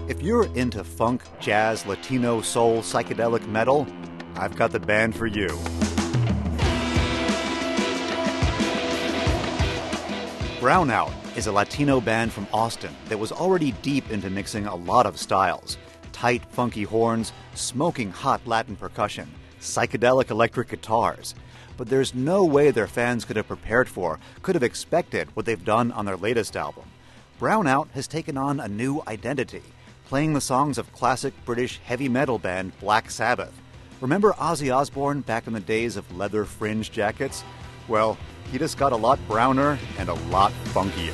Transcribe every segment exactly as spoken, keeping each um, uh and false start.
If you're into funk, jazz, Latino, soul, psychedelic metal, I've got the band for you. Brownout is a Latino band from Austin that was already deep into mixing a lot of styles. Tight, funky horns, smoking hot Latin percussion, psychedelic electric guitars. But there's no way their fans could have prepared for, could have expected what they've done on their latest album. Brownout has taken on a new identity, playing the songs of classic British heavy metal band Black Sabbath. Remember Ozzy Osbourne back in the days of leather fringe jackets? Well, he just got a lot browner and a lot funkier.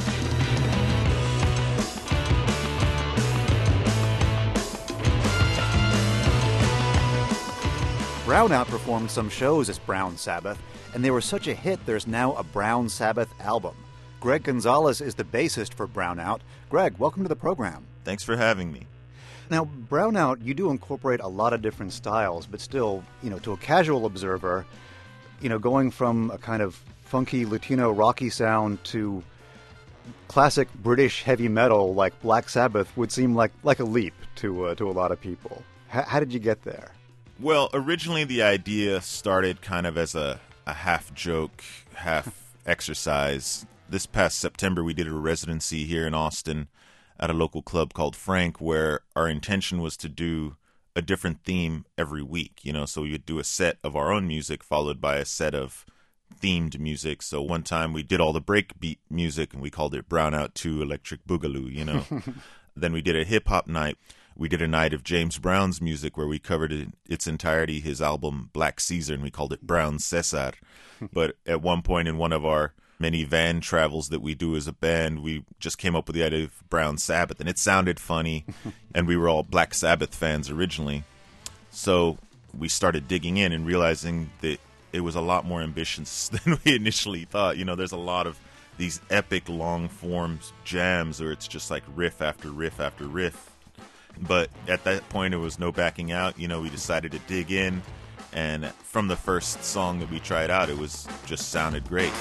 Brownout performed some shows as Brown Sabbath, and they were such a hit there's now a Brown Sabbath album. Greg Gonzalez is the bassist for Brownout. Greg, welcome to the program. Thanks for having me. Now, Brownout, you do incorporate a lot of different styles, but still, you know, to a casual observer, you know, going from a kind of funky Latino rocky sound to classic British heavy metal like Black Sabbath would seem like, like a leap to uh, to a lot of people. H- how did you get there? Well, originally the idea started kind of as a, a half joke, half exercise. This past September, we did a residency here in Austin at a local club called Frank, where our intention was to do a different theme every week. You know, so we would do a set of our own music followed by a set of themed music. So one time we did all the breakbeat music and we called it Brownout two Electric Boogaloo, you know. Then we did a hip-hop night. We did a night of James Brown's music where we covered in its entirety his album Black Caesar, and we called it Brown Cesar. But at one point in one of our many van travels that we do as a band, we just came up with the idea of Brown Sabbath, and it sounded funny, and we were all Black Sabbath fans originally. So we started digging in and realizing that it was a lot more ambitious than we initially thought. You know, there's a lot of these epic long-form jams where it's just like riff after riff after riff. But at that point, it was no backing out. You know, we decided to dig in, and from the first song that we tried out, it was just sounded great.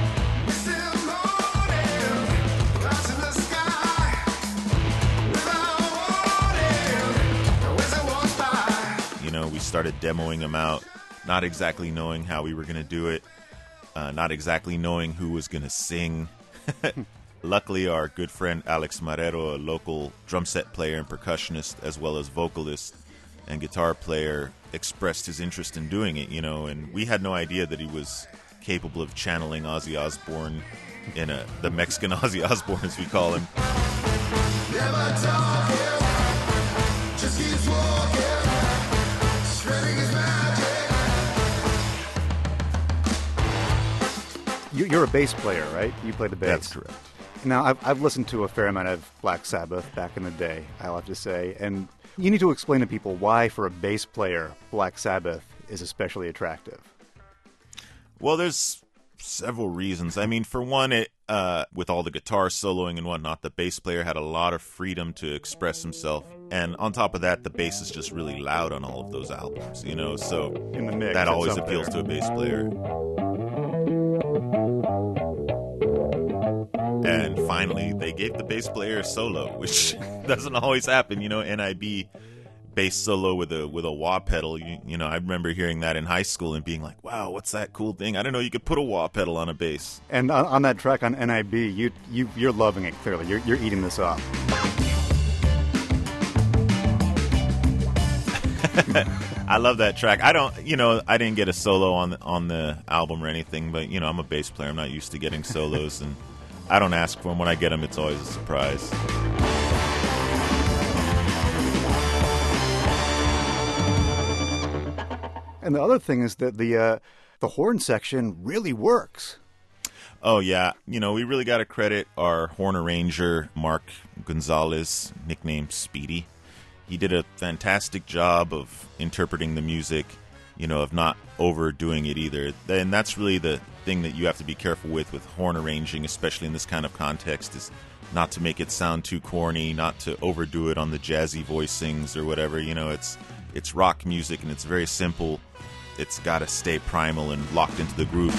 You know, we started demoing them out, not exactly knowing how we were going to do it, uh, not exactly knowing who was going to sing. Luckily, our good friend Alex Marrero, a local drum set player and percussionist, as well as vocalist and guitar player, expressed his interest in doing it, you know, and we had no idea that he was capable of channeling Ozzy Osbourne in a the Mexican Ozzy Osbourne, as we call him. Never talking, just keeps walking, spreading his magic. You, you're a bass player, right? You play the bass. That's correct. Now, I've, I've listened to a fair amount of Black Sabbath back in the day, I'll have to say, and you need to explain to people why, for a bass player, Black Sabbath is especially attractive. Well, there's several reasons. I mean, for one, it uh, with all the guitar soloing and whatnot, the bass player had a lot of freedom to express himself. And on top of that, the bass is just really loud on all of those albums, you know, so in the mix, that always appeals there. to a bass player. And finally, they gave the bass player a solo, which doesn't always happen. You know, N I B bass solo with a with a wah pedal. You, you know, I remember hearing that in high school and being like, "Wow, what's that cool thing? I didn't know you could put a wah pedal on a bass." And on, on that track on N I B, you you you're loving it. Clearly, you're you're eating this up. I love that track. I don't, you know, I didn't get a solo on the, on the album or anything, but you know, I'm a bass player. I'm not used to getting solos, and I don't ask for them. When I get them, it's always a surprise. And the other thing is that the uh, the horn section really works. Oh, yeah. You know, we really got to credit our horn arranger, Mark Gonzalez, nicknamed Speedy. He did a fantastic job of interpreting the music, you know, of not overdoing it either. And that's really the thing that you have to be careful with with horn arranging, especially in this kind of context, is not to make it sound too corny, not to overdo it on the jazzy voicings or whatever. You know, it's it's rock music and it's very simple. It's got to stay primal and locked into the groove.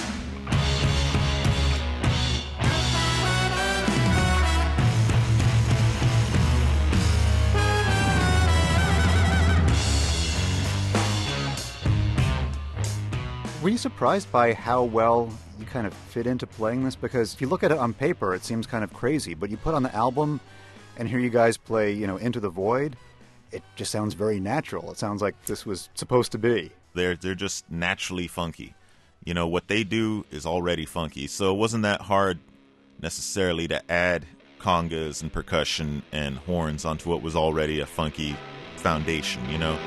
Were you surprised by how well you kind of fit into playing this? Because if you look at it on paper, it seems kind of crazy, but you put on the album and hear you guys play, you know, Into the Void, it just sounds very natural. It sounds like this was supposed to be. They're they're just naturally funky. You know, what they do is already funky, so it wasn't that hard necessarily to add congas and percussion and horns onto what was already a funky foundation, you know?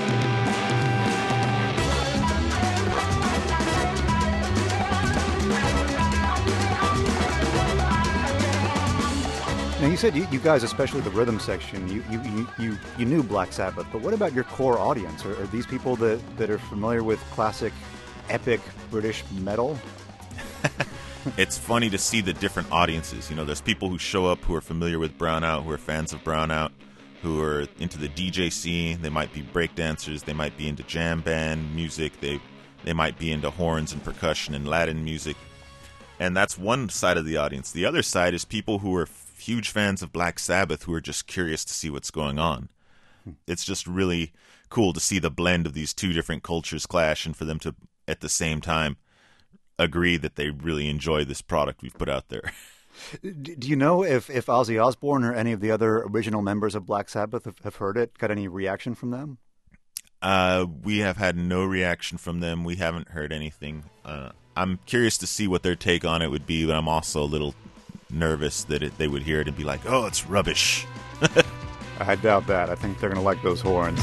Now, you said you, you guys, especially the rhythm section, you, you, you, you, you knew Black Sabbath, but what about your core audience? Are, are these people that, that are familiar with classic, epic British metal? It's funny to see the different audiences. You know, there's people who show up who are familiar with Brownout, who are fans of Brownout, who are into the D J scene. They might be breakdancers. They might be into jam band music. They they might be into horns and percussion and Latin music. And that's one side of the audience. The other side is people who are huge fans of Black Sabbath who are just curious to see what's going on. It's just really cool to see the blend of these two different cultures clash and for them to, at the same time, agree that they really enjoy this product we've put out there. Do you know if, if Ozzy Osbourne or any of the other original members of Black Sabbath have, have heard it? Got any reaction from them? Uh, we have had no reaction from them. We haven't heard anything. Uh, I'm curious to see what their take on it would be, but I'm also a little nervous that it, they would hear it and be like, oh, it's rubbish. I doubt that. I think they're going to like those horns.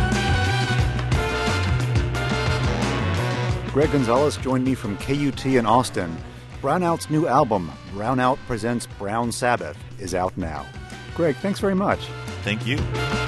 Greg Gonzalez joined me from K U T in Austin. Brownout's new album, Brownout Presents Brown Sabbath, is out now. Greg, thanks very much. Thank you.